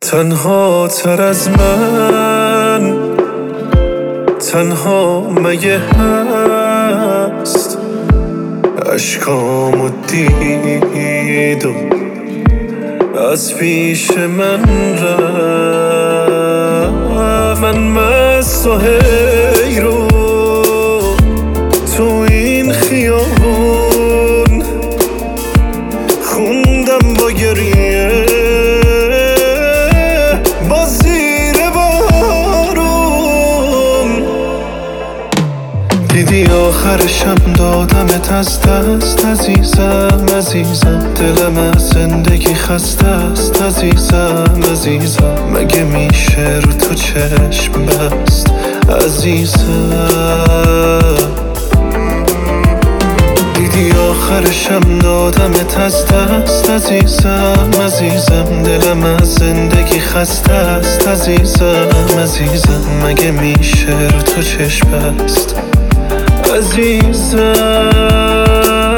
تنها تر از من تنها مگه هست اشکامو دید و از پیش من رفت. من مست و حیرون تو این خیابون خوندم با گریه با زیر بارون. دیدی آخرشم دادمت از دست عزیزم عزیزم، دلم از زندگی خسته است عزیزم عزیزم، مگه میشه رو تو چشم بست عزیزم. دیدی آخرشم دادمت از دست عزیزم عزیزم، دلم از زندگی خسته است عزیزم عزیزم، مگه میشه رو تو چشم بست عزیزم.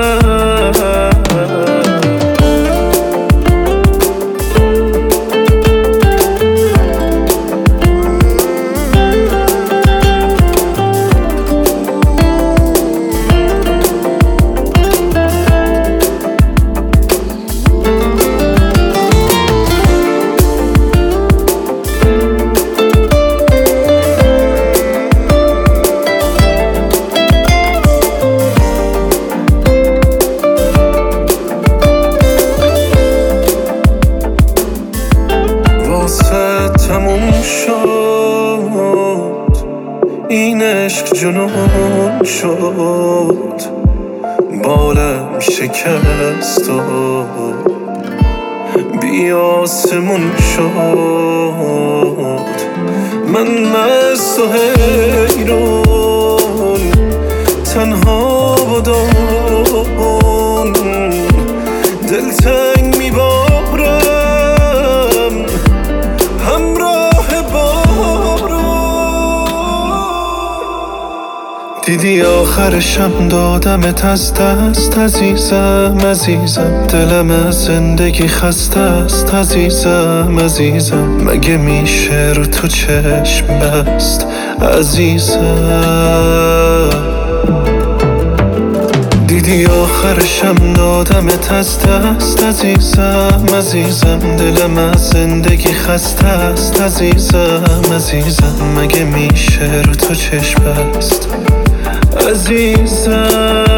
تموم شد این عشق جنون شد، بالم شکست و بی آسمون شد. من مست و حیرون تنها بدون دلتنگ میبارم همراه بارون. دیدی آخرشم دادمت از دست عزیزم عزیزم، دلم از زندگی خسته است عزیزم عزیزم، مگه میشه رو تو چشم بست عزیزم. دیدی آخرشم دادمت از دست عزیزم عزیزم، دلم از زندگی خسته است عزیزم عزیزم، مگه میشه رو تو چشم بست عزیزم.